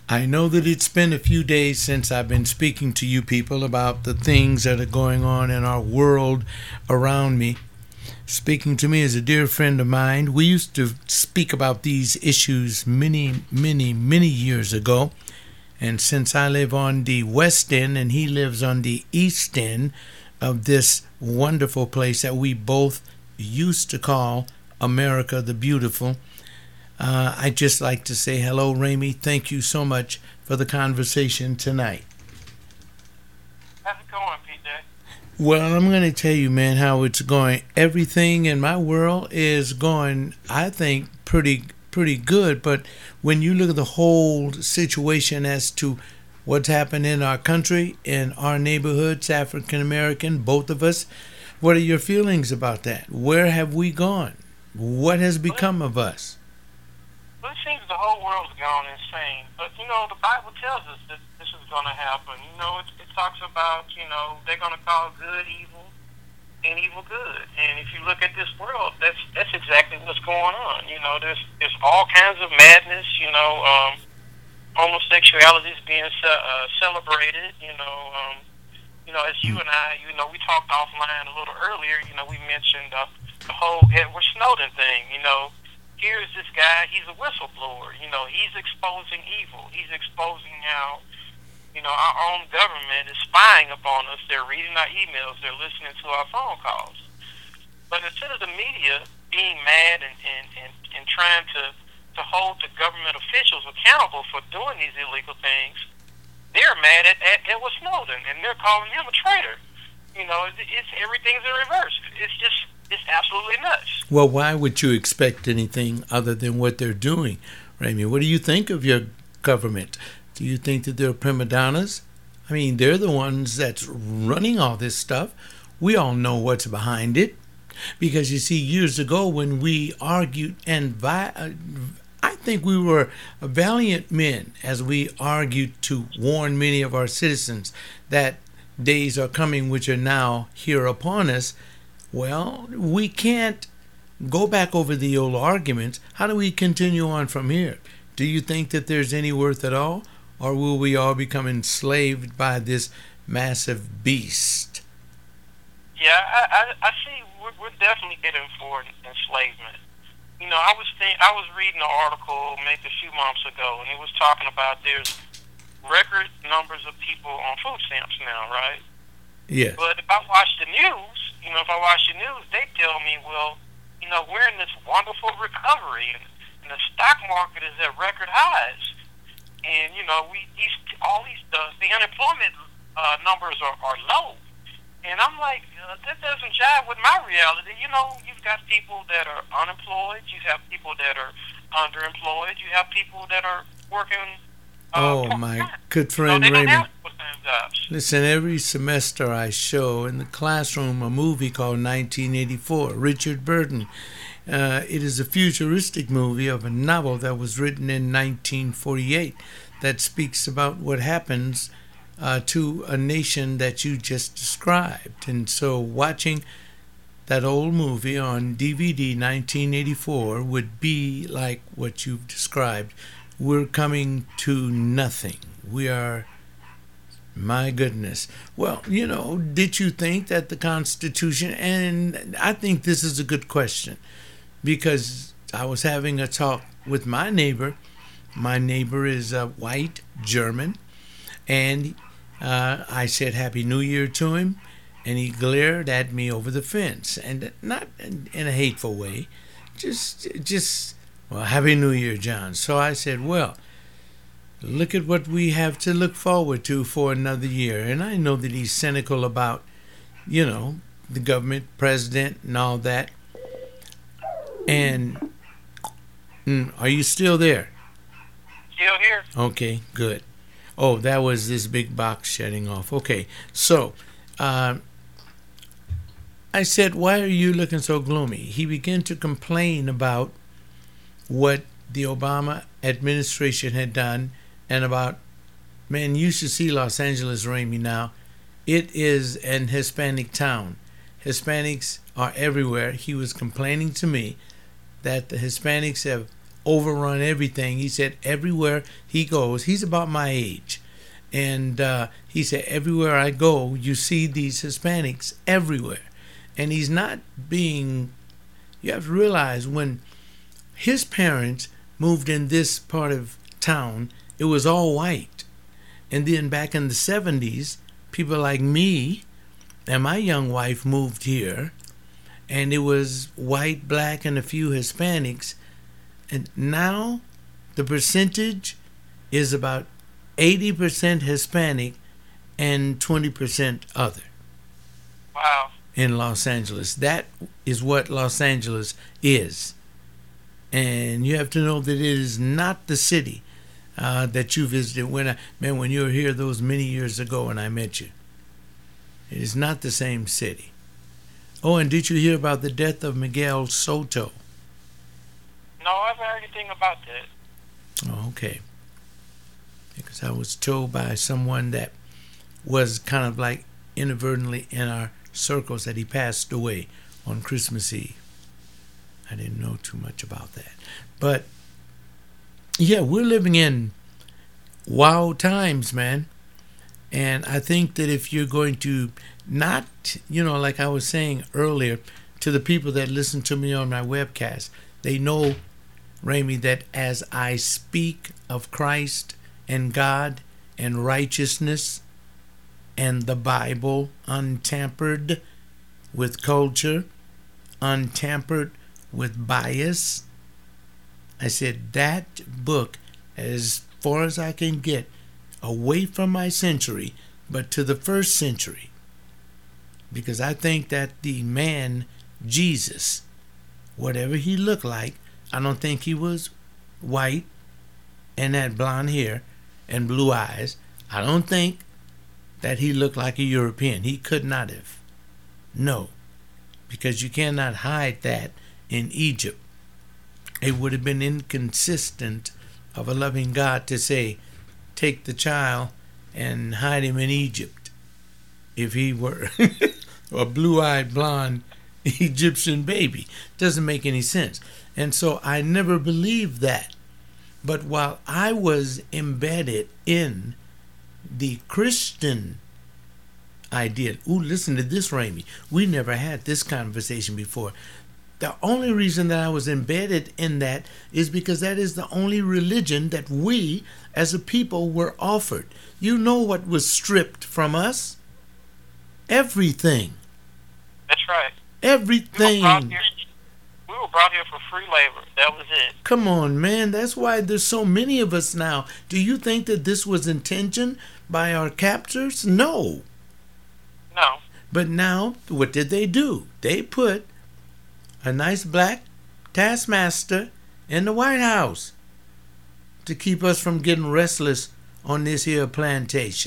I know that it's been a few days since I've been speaking to you people about the things that are going on in our world around me. Speaking to me is a dear friend of mine. We used to speak about these issues many years ago. And since I live on the west end and he lives on the east end of this wonderful place that we both used to call America the Beautiful, I'd just like to say hello, Ramey. Thank you so much for the conversation tonight. How's it going, PJ? Well, I'm going to tell you, man, how it's going. Everything in my world is going, I think, pretty good. But when you look at the whole situation as to what's happened in our country, in our neighborhoods, African American, both of us, what are your feelings about that? Where have we gone? What has Well, become of us? well, it seems the whole world's gone insane. But, the Bible tells us that this is going to happen. It talks about, they're going to call good evil and evil good. And if you look at this world, that's exactly what's going on. There's all kinds of madness, homosexuality is being celebrated, as you and I, we talked offline a little earlier, we mentioned the whole Edward Snowden thing, here's this guy, he's a whistleblower, he's exposing evil, he's exposing how, our own government is spying upon us, they're reading our emails, they're listening to our phone calls. But instead of the media being mad and trying to hold the government officials accountable for doing these illegal things, they're mad at Edward Snowden, and they're calling him a traitor. It's everything's in reverse. It's absolutely nuts. Well, why would you expect anything other than what they're doing, Ramy? What do you think of your government? Do you think that they're prima donnas? I mean, they're the ones that's running all this stuff. We all know what's behind it. Because you see, years ago when we argued I think we were valiant men as we argued to warn many of our citizens that days are coming which are now here upon us. Well, we can't go back over the old arguments. How do we continue on from here? Do you think that there's any worth at all? Or will we all become enslaved by this massive beast? Yeah, I see. We're definitely heading for enslavement. I was reading an article maybe a few months ago, and it was talking about there's record numbers of people on food stamps now, right? Yes. But if I watch the news, they tell me, well, we're in this wonderful recovery, and the stock market is at record highs, and the unemployment numbers are low. And I'm like, that doesn't jive with my reality. You've got people that are unemployed. You have people that are underemployed. You have people that are working. Oh, my good friend they don't Raymond. have full-time jobs. Listen, every semester I show in the classroom a movie called 1984, Richard Burton. It is a futuristic movie of a novel that was written in 1948 that speaks about what happens to a nation that you just described. And so watching that old movie on DVD 1984 would be like what you've described. We're coming to nothing. We are, my goodness. Well, did you think that the Constitution, and I think this is a good question because I was having a talk with my neighbor. My neighbor is white, German, and I said Happy New Year to him, and he glared at me over the fence, and not in a hateful way, just well, Happy New Year, John. So I said, well, look at what we have to look forward to for another year. And I know that he's cynical about, the government, president, and all that. And are you still there? Still here. Okay, good. Oh, that was this big box shutting off. Okay, so I said, why are you looking so gloomy? He began to complain about what the Obama administration had done and about, man, you should see Los Angeles, Ramey, now. It is an Hispanic town. Hispanics are everywhere. He was complaining to me that the Hispanics have overrun everything. He said everywhere he goes, he's about my age. And he said, everywhere I go, you see these Hispanics everywhere. And he's not being, you have to realize when his parents moved in this part of town, it was all white. And then back in the 70s, people like me and my young wife moved here, and it was white, black, and a few Hispanics. And now the percentage is about 80% Hispanic and 20% other. Wow. In Los Angeles. That is what Los Angeles is. And you have to know that it is not the city that you visited when you were here those many years ago when I met you. It is not the same city. Oh, and did you hear about the death of Miguel Soto? No, I haven't heard anything about that. Oh, okay. Because I was told by someone that was kind of like inadvertently in our circles that he passed away on Christmas Eve. I didn't know too much about that. But, yeah, we're living in wild times, man. And I think that if you're going to not, like I was saying earlier, to the people that listen to me on my webcast, they know, Ramey, that as I speak of Christ and God and righteousness and the Bible, untampered with culture, untampered with bias, I said that book, as far as I can get, away from my century, but to the first century. Because I think that the man, Jesus, whatever he looked like, I don't think he was white and had blonde hair and blue eyes. I don't think that he looked like a European. He could not have. No. Because you cannot hide that in Egypt. It would have been inconsistent of a loving God to say, take the child and hide him in Egypt if he were a blue-eyed blonde Egyptian baby. Doesn't make any sense. And so I never believed that. But while I was embedded in the Christian idea, listen to this, Ramey. We never had this conversation before. The only reason that I was embedded in that is because that is the only religion that we as a people were offered. You know what was stripped from us? Everything. That's right. Everything. We were brought here for free labor. That was it. Come on, man. That's why there's so many of us now. Do you think that this was intention by our captors? No. No. But now, what did they do? They put a nice black taskmaster in the White House to keep us from getting restless on this here plantation.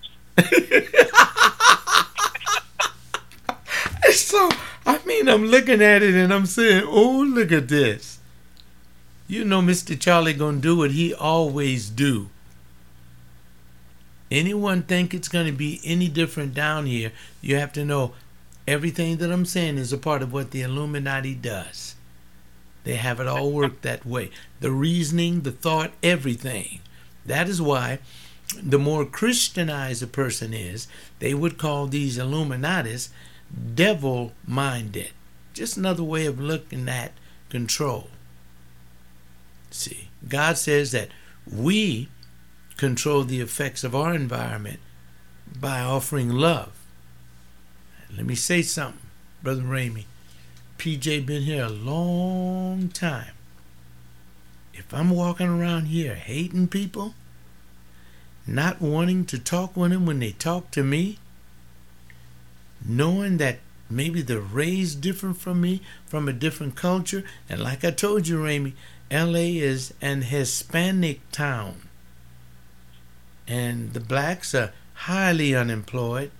So, I'm looking at it and I'm saying, oh, look at this. You know Mr. Charlie gonna do what he always do. Anyone think it's gonna be any different down here, you have to know everything that I'm saying is a part of what the Illuminati does. They have it all worked that way. The reasoning, the thought, everything. That is why the more Christianized a person is, they would call these Illuminatis devil-minded. Just another way of looking at control. See, God says that we control the effects of our environment by offering love. Let me say something, Brother Ramey. PJ been here a long time. If I'm walking around here hating people, not wanting to talk with them when they talk to me, knowing that maybe they're raised different from me, from a different culture, and like I told you, Ramey, LA is an Hispanic town. And the blacks are highly unemployed.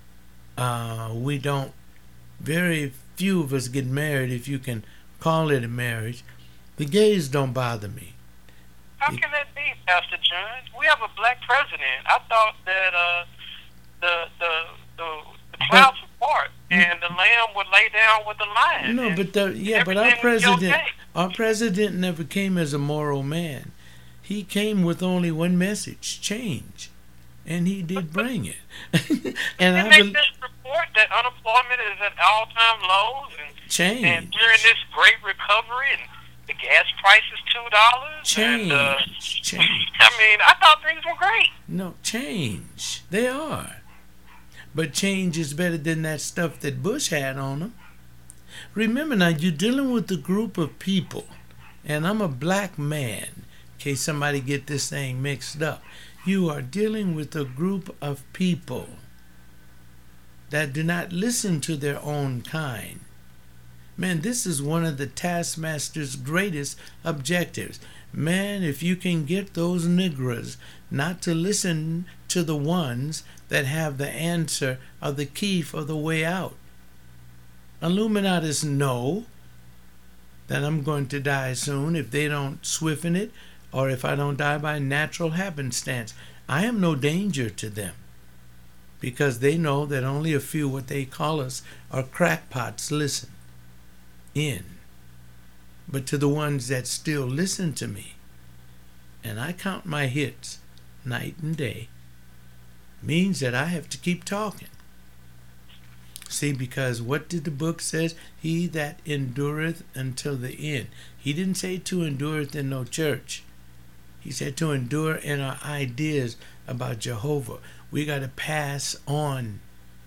Very few of us get married, if you can call it a marriage. The gays don't bother me. How can that be, Pastor John? We have a black president. I thought that the clouds were part. and the lamb would lay down with the lion. No, but our president never came as a moral man. He came with only one message: change, and he did bring it. And they make this report that unemployment is at all-time lows, change. And during this great recovery, and the gas price is $2. Change. Change. I mean, I thought things were great. No, change. They are. But change is better than that stuff that Bush had on them. Remember now, you're dealing with a group of people, and I'm a black man, in case somebody get this thing mixed up. You are dealing with a group of people that do not listen to their own kind. Man, this is one of the taskmaster's greatest objectives. Man, if you can get those Negroes not to listen to the ones that have the answer or the key for the way out. Illuminatis know that I'm going to die soon if they don't swiffen it, or if I don't die by natural happenstance. I am no danger to them, because they know that only a few, what they call us, are crackpots, listen in. But to the ones that still listen to me, and I count my hits night and day, means that I have to keep talking. See, because what did the book says? He that endureth until the end. He didn't say to endureth in no church. He said to endure in our ideas about Jehovah. We got to pass on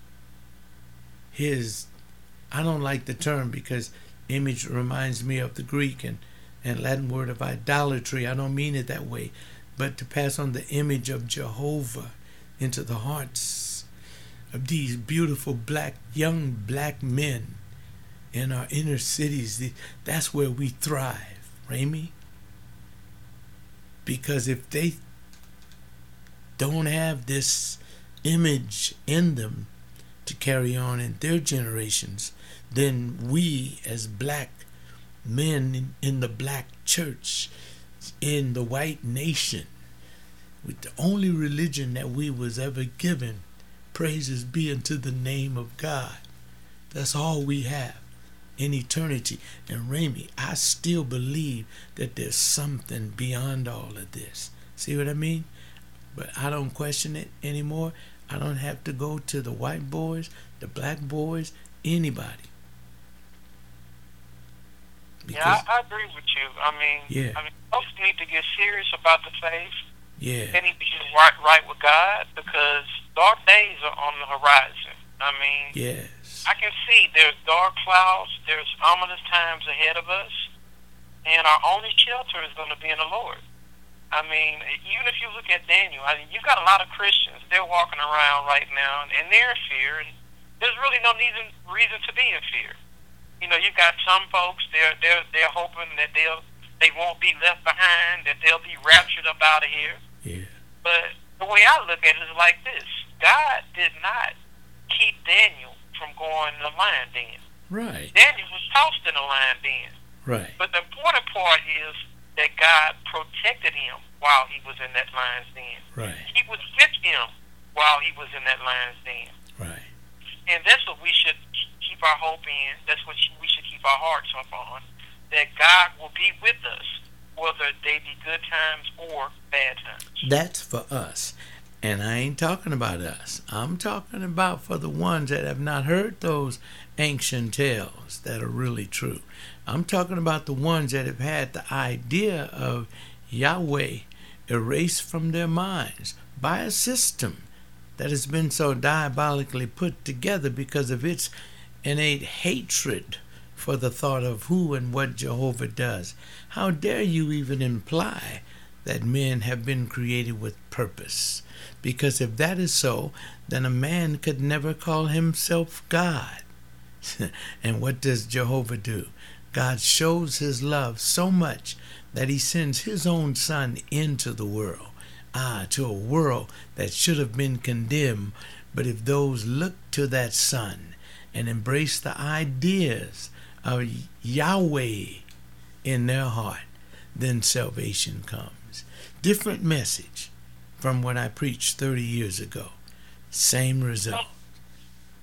his, I don't like the term because image reminds me of the Greek and Latin word of idolatry. I don't mean it that way. But to pass on the image of Jehovah into the hearts of these beautiful young black men in our inner cities. That's where we thrive, Ramey. Because if they don't have this image in them to carry on in their generations, then we as black men in the black church, in the white nation, with the only religion that we was ever given, praises be unto the name of God. That's all we have in eternity. And Ramey, I still believe that there's something beyond all of this. See what I mean? But I don't question it anymore. I don't have to go to the white boys, the black boys, anybody. Yeah, I agree with you. I mean, folks need to get serious about the faith. Yeah. They need to get right with God, because dark days are on the horizon. I mean, yes. I can see there's dark clouds, there's ominous times ahead of us, and our only shelter is going to be in the Lord. I mean, even if you look at Daniel, you've got a lot of Christians. They're walking around right now, and they're in fear, and there's really no reason to be in fear. You know, you've got some folks, they're hoping that they won't be left behind, that they'll be raptured up out of here. Yeah. But the way I look at it is like this. God did not keep Daniel from going in the lion den. Right. Daniel was tossed in the lion den. Right. But the important part is that God protected him while he was in that lion's den. Right. He was with him while he was in that lion's den. Right. And that's what we should keep our hope in. That's what we should keep our hearts up on. That God will be with us, whether they be good times or bad times. That's for us. And I ain't talking about us. I'm talking about for the ones that have not heard those ancient tales that are really true. I'm talking about the ones that have had the idea of Yahweh erased from their minds by a system that has been so diabolically put together because of its innate hatred for the thought of who and what Jehovah does. How dare you even imply that men have been created with purpose? Because if that is so, then a man could never call himself God. And what does Jehovah do? God shows his love so much that he sends his own son into the world. To a world that should have been condemned. But if those look to that son and embrace the ideas of Yahweh in their heart, then salvation comes. Different message from what I preached 30 years ago. Same result.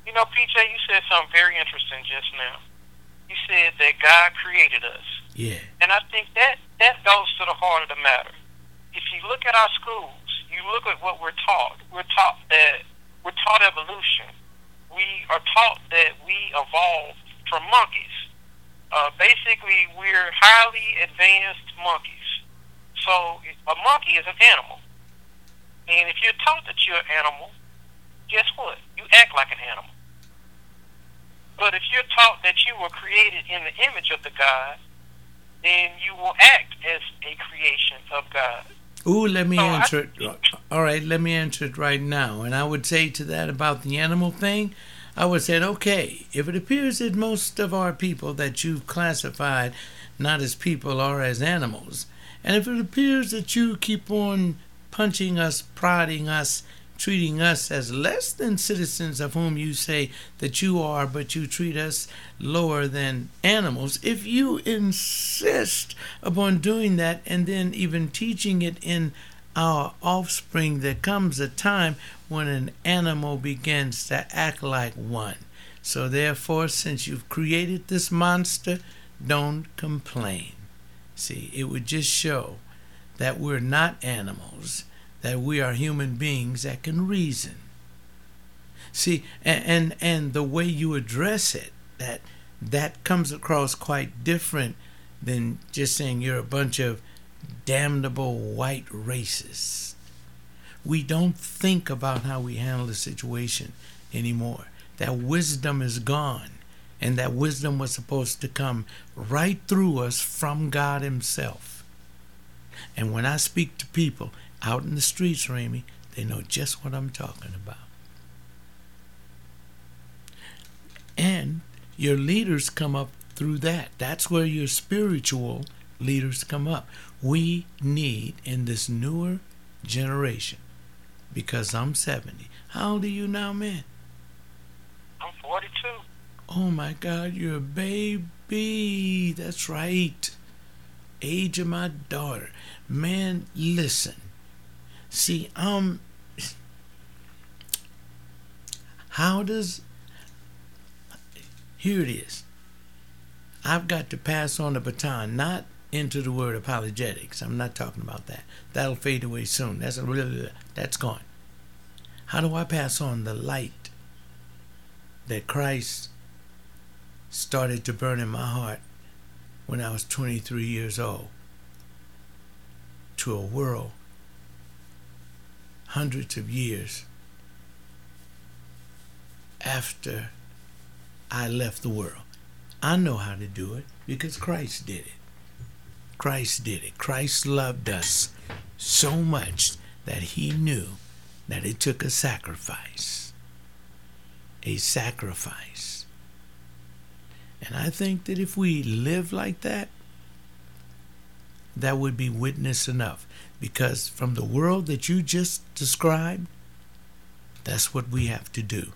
You know, PJ, you said something very interesting just now. You said that God created us. Yeah. And I think that goes to the heart of the matter. If you look at our schools, you look at what we're taught. We're taught evolution. We are taught that we evolved from monkeys. Basically, we're highly advanced monkeys. So a monkey is an animal. And if you're taught that you're an animal, guess what? You act like an animal. But if you're taught that you were created in the image of the God, then you will act as a creation of God. Ooh, let me answer it. All right, let me answer it right now. And I would say to that about the animal thing, I would say, okay, if it appears that most of our people that you've classified not as people or as animals, and if it appears that you keep on punching us, prodding us, treating us as less than citizens of whom you say that you are, but you treat us lower than animals, if you insist upon doing that and then even teaching it in our offspring, there comes a time when an animal begins to act like one. So therefore, since you've created this monster, don't complain. See, it would just show that we're not animals, that we are human beings that can reason. See, and the way you address it, that comes across quite different than just saying you're a bunch of damnable white racists. We don't think about how we handle the situation anymore. That wisdom is gone, and that wisdom was supposed to come right through us from God himself. And when I speak to people out in the streets, Ramey, they know just what I'm talking about. And your leaders come up through that. That's where your spiritual leaders come up. We need in this newer generation, because I'm 70. How old are you now, man? I'm 42. Oh my God, you're a baby. That's right. Age of my daughter. Man, listen. See, here it is. I've got to pass on the baton, not into the word apologetics. I'm not talking about that. That'll fade away soon. That's gone. How do I pass on the light that Christ started to burn in my heart when I was 23 years old to a world hundreds of years after I left the world? I know how to do it because Christ did it. Christ did it. Christ loved us so much that he knew that it took a sacrifice. A sacrifice. And I think that if we live like that, that would be witness enough. Because from the world that you just described, that's what we have to do.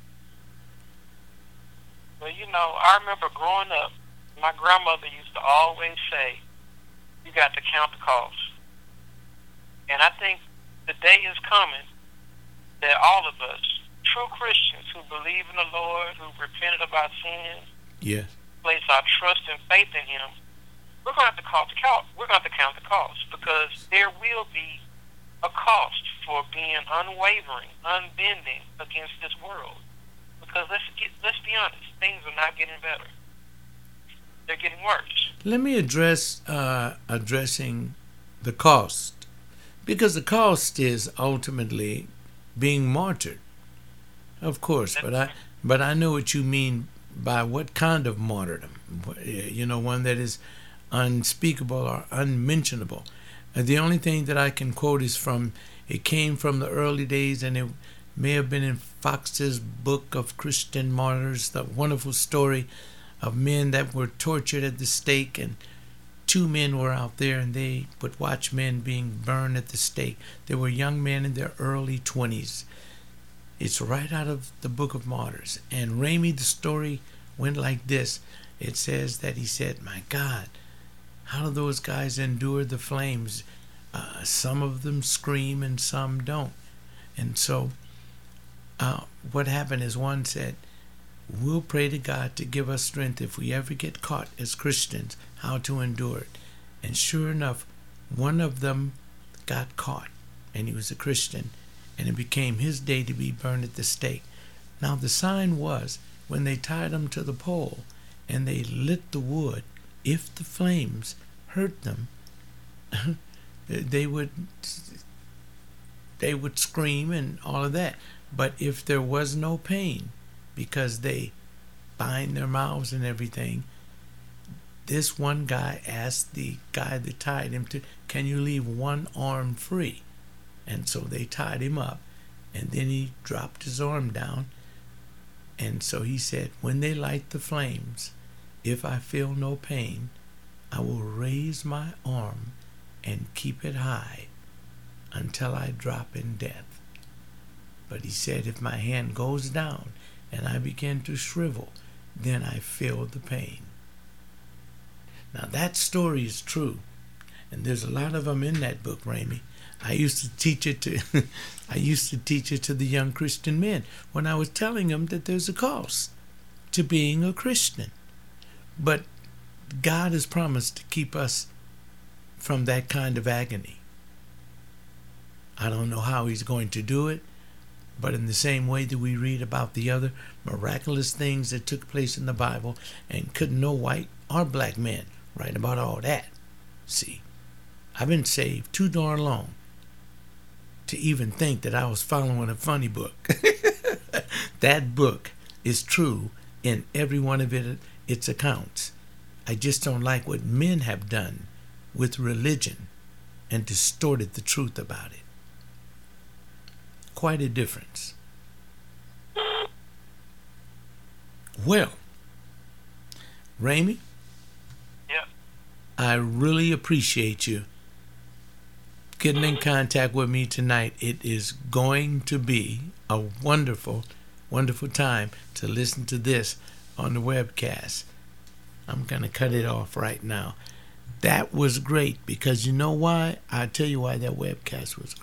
Well, you know, I remember growing up, my grandmother used to always say, you got to count the cost. And I think the day is coming that all of us, true Christians who believe in the Lord, who repented of our sins, yes, place our trust and faith in him, we're going to have to count the cost, because there will be a cost for being unwavering, unbending against this world. Because let's be honest, things are not getting better. They're getting worse. Let me address addressing the cost, because the cost is ultimately being martyred, of course. But I know what you mean by what kind of martyrdom. You know, one that is unspeakable or unmentionable. The only thing that I can quote is it came from the early days, and it may have been in Fox's book of Christian Martyrs, the wonderful story of men that were tortured at the stake, and two men were out there and they would watch men being burned at the stake. They were young men in their early 20s. It's right out of the book of Martyrs. And Ramey, the story went like this. It says that he said, my God, how do those guys endure the flames? Some of them scream and some don't. And so what happened is one said, we'll pray to God to give us strength if we ever get caught as Christians, how to endure it. And sure enough, one of them got caught, and he was a Christian, and it became his day to be burned at the stake. Now the sign was, when they tied him to the pole and they lit the wood, if the flames hurt them, they would scream and all of that. But if there was no pain, because they bind their mouths and everything, this one guy asked the guy that tied him to, can you leave one arm free? And so they tied him up, and then he dropped his arm down. And so he said, when they light the flames, if I feel no pain, I will raise my arm and keep it high until I drop in death. But he said, if my hand goes down and I begin to shrivel, then I feel the pain. Now that story is true, and there's a lot of them in that book, Ramey. I used to teach it to the young Christian men when I was telling them that there's a cost to being a Christian. But God has promised to keep us from that kind of agony. I don't know how he's going to do it, but in the same way that we read about the other miraculous things that took place in the Bible, and couldn't no white or black man write about all that. See, I've been saved too darn long to even think that I was following a funny book. That book is true in every one of its accounts. I just don't like what men have done with religion and distorted the truth about it. Quite a difference. Well, Ramey, yeah, I really appreciate you getting in contact with me tonight. It is going to be a wonderful, wonderful time to listen to this on the webcast. I'm going to cut it off right now. That was great, because you know why? I'll tell you why that webcast was great.